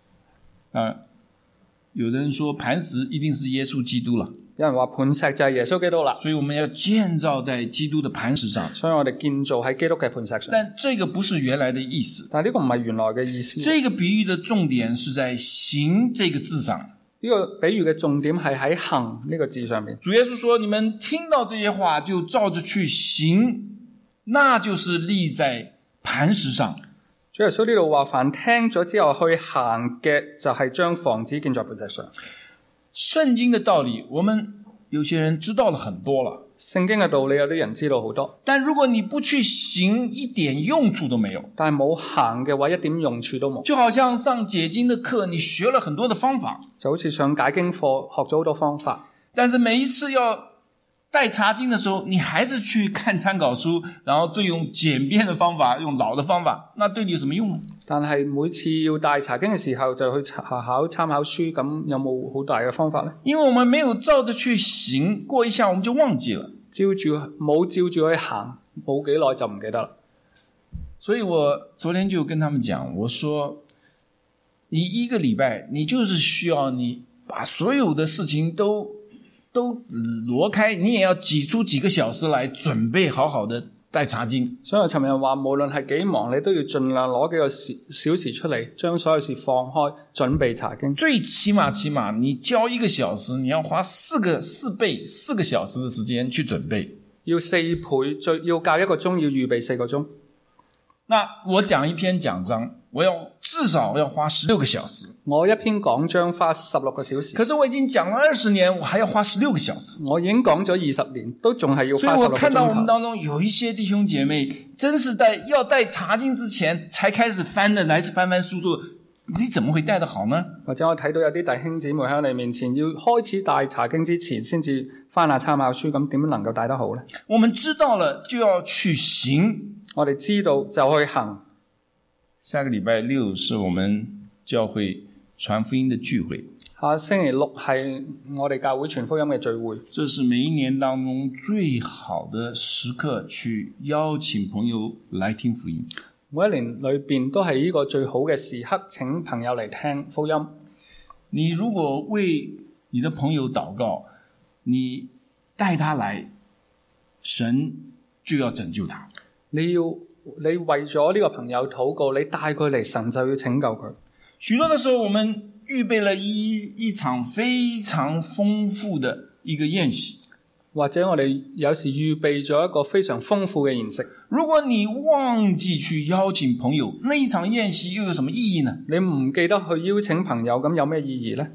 有的人說磐石一定是耶穌基督了。 有人話磐石就係耶穌基督啦， 所以我們要建造在基督的磐石上。 所以我哋建造喺基督嘅磐石上。 但這個不是原來的意思。 但係呢個唔係原來嘅意思。 這個比喻的重點是在行這個字上。 呢個比喻嘅重點係喺行呢個字上面。 主耶穌說：你們聽到這些話就照着去行，那就是立在磐石上。 主耶穌呢度話：凡聽咗之後去行嘅，就係將房子建在磐石上。 聖經的道理，我們有些人知道了很多了。 聖經嘅道理有啲人知道好多， 但如果你不去行，一點用處都沒有。 但係冇行嘅話，一點用處都冇。 就好像上解經的課，你學了很多的方法， 就好似上解經課學咗好多方法， 但是每一次要帶查經的時候，你還是去看參考書，然後再用簡便的方法，用老的方法，那對你有什麼用呢？ 但係每次要帶查經嘅時候，就去考參考書，咁有冇好大嘅方法呢？ 因為我們沒有照着去行，過一下我們就忘記了。 冇照住去行，冇幾耐就唔記得啦。 所以我昨天就跟他們講，我說你一個禮拜，你就是需要你把所有的事情都挪開，你也要擠出幾個小時來準備好好的帶查經。 所以我尋日話，無論係幾忙，你都要盡量攞幾個小時出嚟，將所有事放開，準備查經。 最起碼你教1個小時，你要花4倍4個小時的時間去準備。 要4倍，要教1個鐘，要預備4個鐘。 那我講一篇講章，我至少要花16個小時。 我一篇講章花16個小時。 可是我已經講了20年，我還要花16個小時。 我已經講咗20年，都仲係要花16個鐘頭。 所以我看到我們當中有一些弟兄姐妹，真是要帶查經之前才開始翻書做，你怎麼會帶得好呢？ 或者我睇到有啲弟兄姊妹喺你面前，要開始帶查經之前，先至翻下參考書，咁點樣能夠帶得好呢？ 我們知道了就要去行。我哋知道就去行。下個禮拜6是我們教會傳福音的聚會。 下星期6係我哋教會傳福音嘅聚會。 這是每一年當中最好的時刻，去邀請朋友來聽福音。 每一年裏邊都係呢個最好嘅時刻，請朋友嚟聽福音。 你如果為你的朋友禱告，你帶他來，神就要拯救他。你為咗呢個朋友禱告，你帶佢嚟，神就要拯救佢。許多的時候，我們預備了一場非常豐富的一個宴席，或者我哋有時預備咗一個非常豐富嘅宴席。如果你忘記去邀請朋友，那一場宴席又有什麼意義呢？你唔記得去邀請朋友，咁有咩意義呢？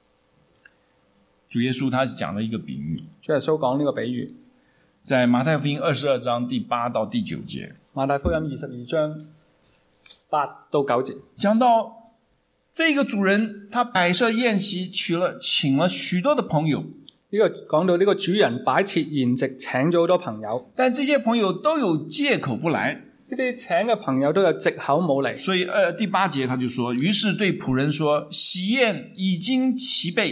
主耶穌他講了一個比喻，主耶穌講呢個比喻。在馬太福音22章第8到第9節，馬太福音22章8到9節，講到這個主人他擺設宴席，請了許多的朋友。講到呢個主人擺設筵席，請咗好多朋友，但這些朋友都有借口不來。呢啲請嘅朋友都有藉口冇嚟，所以第8節他就說，於是對僕人說，喜宴已經齊備，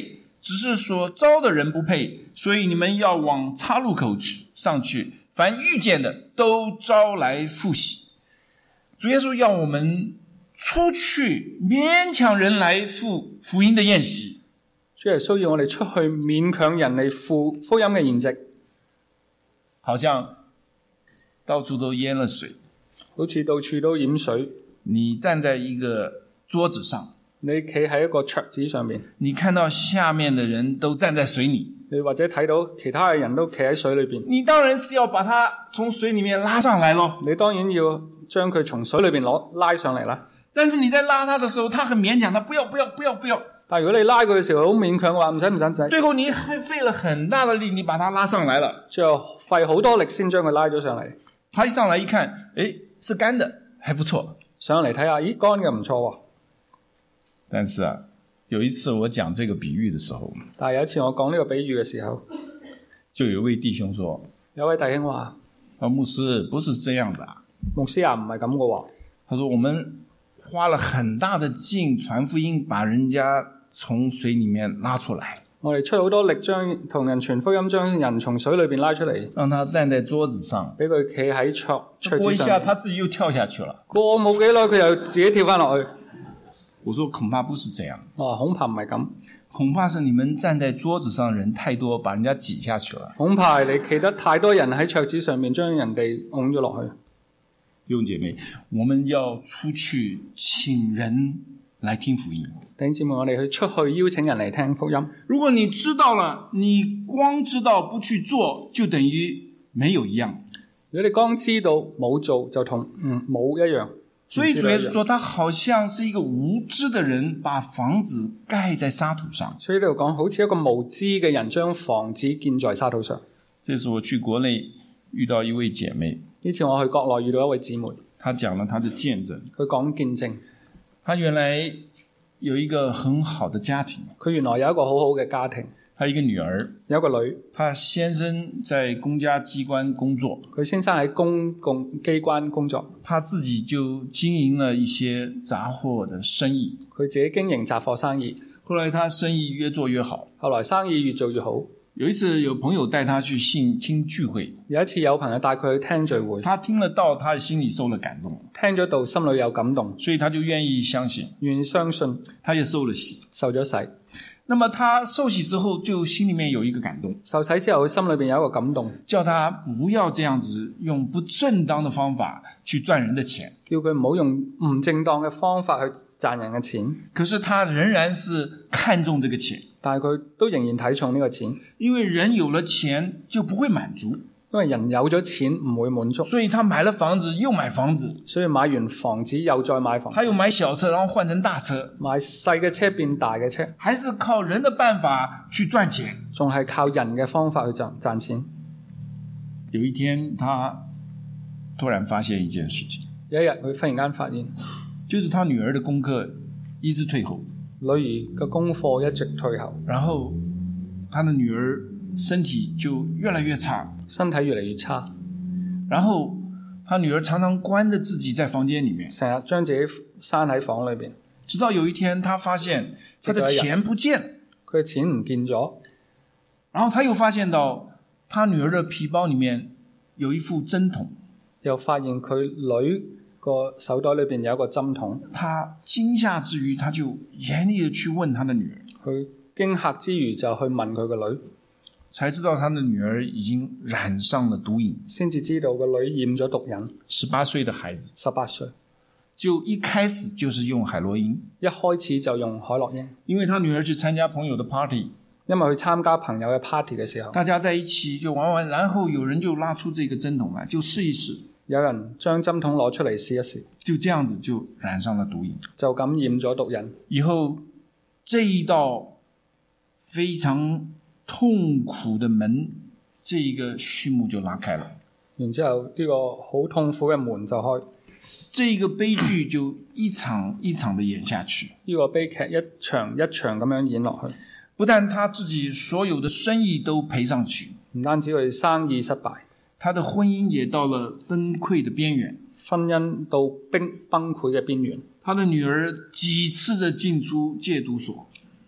只是所招的人不配，所以你们要往岔路口上去，凡遇见的都招来赴喜。主耶稣要我们出去勉强人来赴福音的宴席。 主耶穌要我哋出去勉強人嚟赴福音嘅筵席， 好像到處都淹了水， 好似到處都淹水。 你站在一個桌子上， 你企喺一個桌子上面， 你看到下面的人都站在水裏， 你或者睇到其他嘅人都企喺水裏邊， 你當然是要把他從水裡面拉上來咯。 你當然要將佢從水裏邊拉上嚟啦。 但是你在拉他的時候，他很勉強，他不要。 但如果你拉佢嘅時候好勉強嘅話，唔使。 最後你費了很大的力，你把他拉上來了。 最後費好多力先將佢拉咗上嚟。 他一上來一看，誒，是乾的，還不錯。 上嚟睇下，咦，乾嘅唔錯喎。 但是啊，有一次我講這個比喻的時候， 但係有一次我講呢個比喻嘅時候， 就有一位弟兄說， 有位弟兄話， 牧師不是這樣的。 牧師啊，唔係咁嘅喎。 他說我們花了很大的勁傳福音，把人家從水裡面拉出來。 我哋出好多力同人傳福音，將人從水裏邊拉出嚟， 讓他站在桌子上， 俾佢企喺桌子上。 過一下，他自己又跳下去了。 過冇幾耐，佢又自己跳翻落去。 我說恐怕不是這樣。 恐怕唔係咁， 恐怕是你們站在桌子上人太多，把人家擠下去了。 恐怕係你企得太多人喺桌子上面，將人哋拱咗落去。 弟兄姐妹，我們要出去請人來聽福音。 弟兄姊妹，我哋去出去邀請人嚟聽福音。 如果你知道了，你光知道不去做，就等於沒有一樣。 如果你光知道冇做，就同冇一樣。 所以主耶穌說，他好像是一個無知的人，把房子蓋在沙土上。 所以呢度講，好似一個無知嘅人將房子建在沙土上。 這是我去國內遇到一位姐妹。 呢次我去國內遇到一位姊妹， 她講了她的見證。 佢講見證， 她原來有一個很好的家庭。 佢原來有一個好好嘅家庭。 她一個女兒， 有一個女。 她先生在公家機關工作。 佢先生喺公共機關工作。 她自己就經營了一些雜貨的生意。 佢自己經營雜貨生意。 後來她生意越做越好。 後來生意越做越好。 有一次有朋友帶她去聽聚會。 有一次有朋友帶佢去聽聚會。 她聽了道，她心裡受了感動。 聽咗道，心裡有感動， 所以她就願意相信。 願意相信。 她也受了洗。 受咗洗。 那麼他受洗之後，就心裡面有一個感動。 受洗之後，佢心裏邊有一個感動， 叫他不要這樣子用不正當的方法去賺人的錢， 叫佢唔好用唔正當嘅方法去賺人嘅錢。 可是他仍然是看重這個錢， 但係佢都仍然睇重呢個錢， 因為人有了錢就不會滿足。 因為人有咗錢唔會滿足， 所以他買了房子又買房子， 所以買完房子又再買房子， 他又買小車然後換成大車， 買細嘅車變大嘅車， 還是靠人的辦法去賺錢， 仲係靠人嘅方法去賺錢。 有一天他突然發現一件事情， 有一日佢忽然間發現， 就是他女兒的功課一直退後， 女兒嘅功課一直退後， 然後他的女兒身體就越來越差， 身體越嚟越差， 然後他女兒常常關着自己在房間裡面， 成日將自己閂喺房裏邊， 直到有一天他發現他的錢不見， 佢嘅錢唔見咗， 然後他又發現到他女兒的皮包裡面有一副針筒， 又發現佢女個手袋裏邊有一個針筒， 他驚嚇之餘，他就嚴厲地去問他的女兒， 佢驚嚇之餘就去問佢個女， 才知道他的女兒已經染上了毒癮， 先至知道個女染咗毒癮。 18歲的孩子 ，18歲， 就一開始就是用海洛因， 一開始就用海洛因， 因為他女兒去參加朋友的 party， 因為去參加朋友嘅 party 嘅時候， 大家在一起就玩玩，然後有人就拉出這個針筒來，就試一試， 有人將針筒攞出嚟試一試， 就這樣子就染上了毒癮， 就感染咗毒癮。 以後這一道非常痛苦的門，這一個序幕就拉開了。 然之後呢個好痛苦嘅門就開， 這個悲劇就一場一場的演下去。 呢個悲劇一場一場咁樣演落去。 不但他自己所有的生意都賠上去， 唔單止佢生意失敗， 他的婚姻也到了崩潰的邊緣， 婚姻到崩潰嘅邊緣。 他的女兒幾次的進出戒毒所，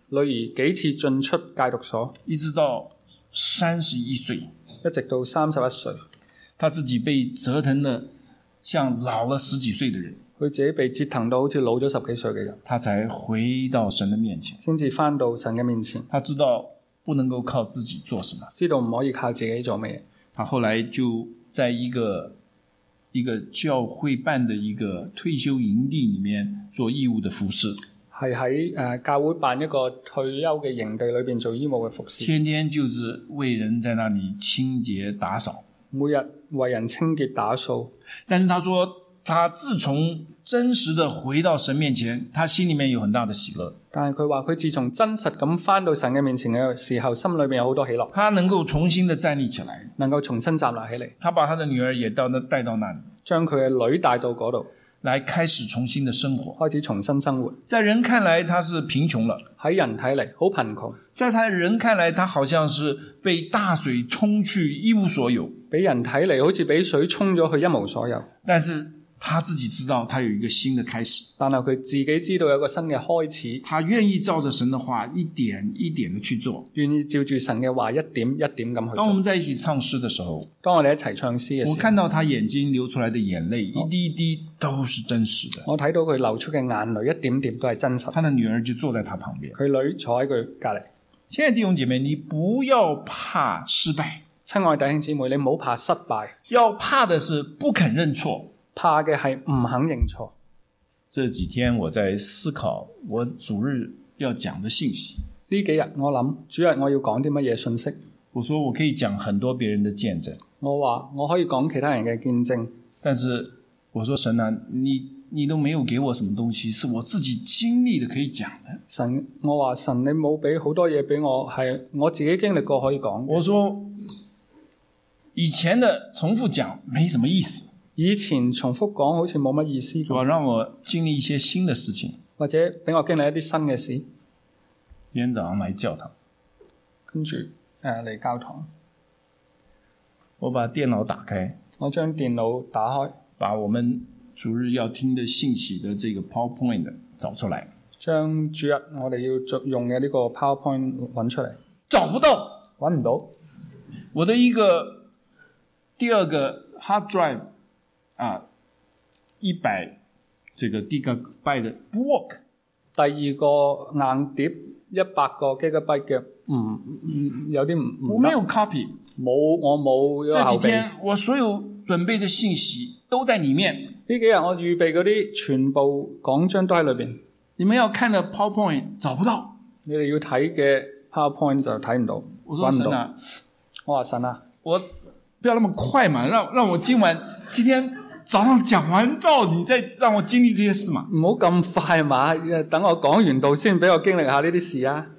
女兒幾次進出戒毒所， 一直到31歲， 一直到31歲， 他自己被折騰得像老了10幾歲的人， 佢自己被折騰到好似老咗10幾歲嘅人， 他才回到神的面前。 先至返到神嘅面前， 他知道不能夠靠自己做什麼， 知道唔可以靠自己做乜嘢。 他後來就在一個教會辦的一個退休營地裡面做義務的服侍， 係喺教會辦一個退休嘅營地裏邊做醫務嘅服侍， 天天就是為人在那裡清潔打掃， 每日為人清潔打掃。 但是他說他自從真實的回到神面前，他心裡面有很大的喜樂。 但係佢話佢自從真實咁返到神嘅面前嘅時候，心裏面有好多喜樂， 他能夠重新的站立起來， 能夠重新站立起嚟， 他把他的女兒也帶到那裡， 將佢嘅女帶到嗰度， 來開始重新的生活。 開始重新生活。 在人看來他是貧窮了， 喺人睇嚟好貧窮， 在他人看來他好像是被大水沖去一無所有， 俾人睇嚟好似俾水沖咗去一無所有。 但是他自己知道他有一個新的開始， 但係佢自己知道有個新嘅開始， 他願意照着神的話一點一點的去做， 願意照住神嘅話一點一點咁去做。 當我們在一起唱詩的時候， 當我哋一齊唱詩嘅時候， 我看到他眼睛流出來的眼淚一滴一滴都是真實的。 我睇到佢流出嘅眼淚一點點都係真實。 他的女兒就坐在他旁邊， 佢女坐喺佢隔離。 親愛的弟兄姐妹，你不要怕失敗， 親愛弟兄姊妹，你唔好怕失敗， 要怕的是不肯認錯， 怕嘅係唔肯認錯。 這幾天我在思考我主日要講的信息。 呢幾日我諗主日我要講啲乜嘢信息。 我說我可以講很多別人的見證， 我話我可以講其他人嘅見證， 但是我說神啊，你都沒有給我什麼東西，是我自己經歷的可以講的。 神，我話神，你冇俾好多嘢俾我，係我自己經歷過可以講。 我說以前的重複講沒什麼意思， 以前重複講好似冇乜意思， 我讓我經歷一些新的事情， 或者俾我經歷一啲新嘅事。 今天早上來教堂， 跟住嚟教堂， 我把電腦打開， 我將電腦打開， 把我們主日要聽的信息的這個 PowerPoint 找出來， 將主日我哋要用嘅呢個 PowerPoint 揾出嚟， 找不到， 揾唔到。 我的第二個 hard drive 100這個 gigabyte 的不 work， 第二個硬碟100個 gigabyte 嘅有啲唔我沒有 copy， 我冇這幾天我所有準備的信息都在裡面。 呢幾日我預備嗰啲全部講章都喺裏邊。 你們要看的 PowerPoint 找不到， 你哋要睇嘅 PowerPoint 就睇唔到。 我說神啊， 我話神啊， 我不要那麼快嘛，讓我今天早上講完道，你再讓我經歷這些事嘛。 唔好咁快嘛，等我講完道先俾我經歷下呢啲事啊。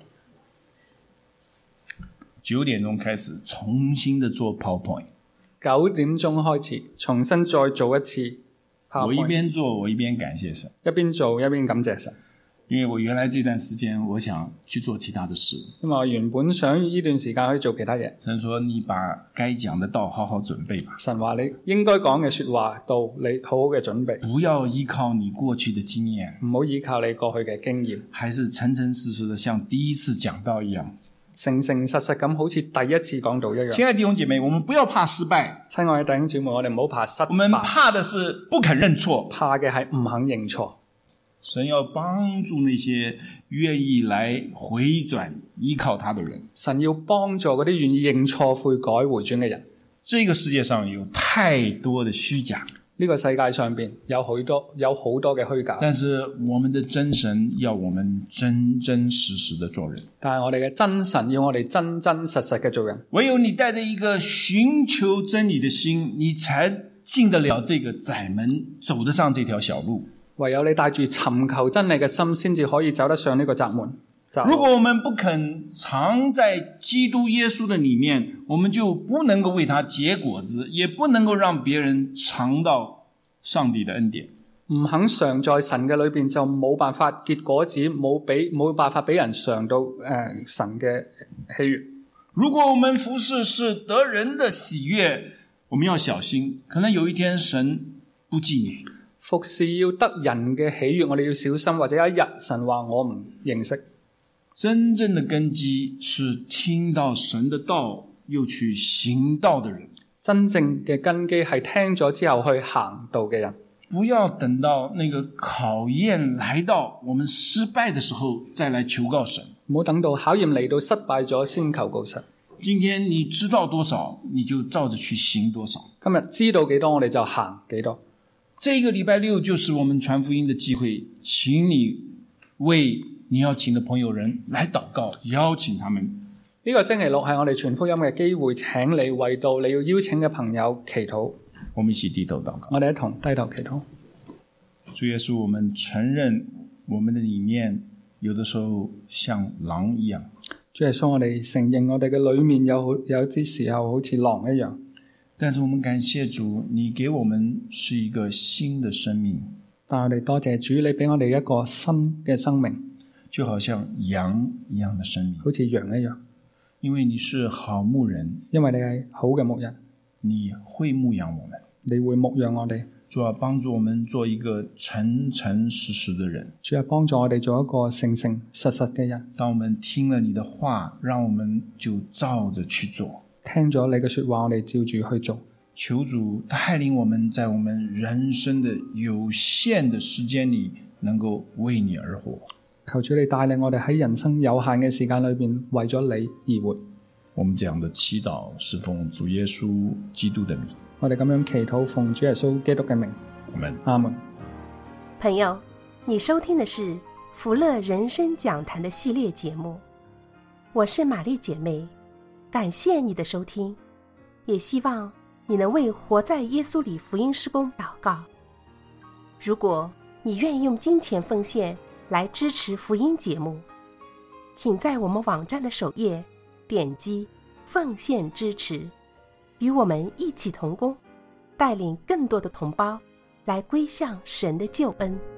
9點鐘開始重新的做 PowerPoint， 9點鐘開始重新再做一次 PowerPoint。 我一邊做我一邊感謝神， 一邊做一邊感謝神。 因為我原來這段時間我想去做其他的事， 因為我原本想呢段時間可以做其他嘢。 神說你把該講的道好好準備吧。 神話你應該講嘅說話道，你好好嘅準備。 不要依靠你過去的經驗， 唔好依靠你過去嘅經驗， 還是誠誠實實的像第一次講道一樣， 誠誠實實咁好似第一次講道一樣。 親愛的弟兄姐妹，我們不要怕失敗， 親愛的弟兄姊妹，我哋唔好怕失敗。 我們怕的是不肯認錯， 怕嘅係唔肯認錯。 神要幫助那些願意來回轉依靠他的人。 神要幫助嗰啲願意認錯悔改回轉嘅人。 這個世界上有太多的虛假， 呢個世界上邊有好多嘅虛假。 但是我們的真神要我們真真實實的做人。 但係我哋嘅真神要我哋真真實實嘅做人。 唯有你帶着一個尋求真理的心，你才進得了這個窄門，走得上這條小路。 唯有你帶住尋求真理嘅心，先至可以走得上呢個窄門。 如果我們不肯藏在基督耶穌的裏面，我們就不能夠為他結果子，也不能夠讓別人嘗到上帝的恩典。 唔肯常在神嘅裏邊，就冇辦法結果子，冇辦法俾人嘗到神嘅喜悅。 如果我們服事是得人的喜悅，我們要小心，可能有一天神不記你。 服事要得人嘅喜悅，我哋要小心，或者有一日神話我唔認識。 真正的根基是聽到神的道又去行道的人。 真正嘅根基係聽咗之後去行道嘅人。 不要等到那個考驗來到我們失敗的時候再來求告神。 唔好等到考驗嚟到失敗咗先求告神。 今天你知道多少，你就照着去行多少。 今日知道幾多，我哋就行幾多。 這個禮拜六就是我們傳福音的機會，請你為你要請的朋友人來禱告，邀請他們。 呢個星期六係我哋傳福音嘅機會，請你為到你要邀請嘅朋友祈禱。 我們一起低頭禱告。 我哋一同低頭祈禱。 主耶穌，我們承認我們的裡面有的時候像狼一樣。 主耶穌，我哋承認我哋嘅裡面有啲時候好似狼一樣。 但是我們感謝主，你給我們是一個新的生命。 但我哋多謝主，你俾我哋一個新嘅生命， 就好像羊一樣的生命， 好似羊一樣。 因為你是好牧人， 因為你係好嘅牧人， 你會牧養我們， 你會牧養我哋。 主要幫助我們做一個誠誠實實的人。 主要幫助我哋做一個誠誠實實嘅人。 當我們聽了你的話，讓我們就照着去做。 聽咗你嘅說話，我哋照住去做。 求主帶領我們在我們人生的有限的時間裏，能夠為你而活。 求主你帶領我哋喺人生有限嘅時間裏邊，為咗你而活。 我們這樣的祈禱是奉主耶穌基督的名。 我哋咁樣祈禱，奉主耶穌基督嘅名。 阿們。 阿們。 朋友，你收聽的是福樂人生講壇的系列節目，我是瑪麗姐妹，感謝你的收聽，也希望你能為活在耶穌裡福音事工禱告。如果你願意用金錢奉獻來支持福音節目，請在我們網站的首頁點擊奉獻支持，與我們一起同工，帶領更多的同胞來歸向神的救恩。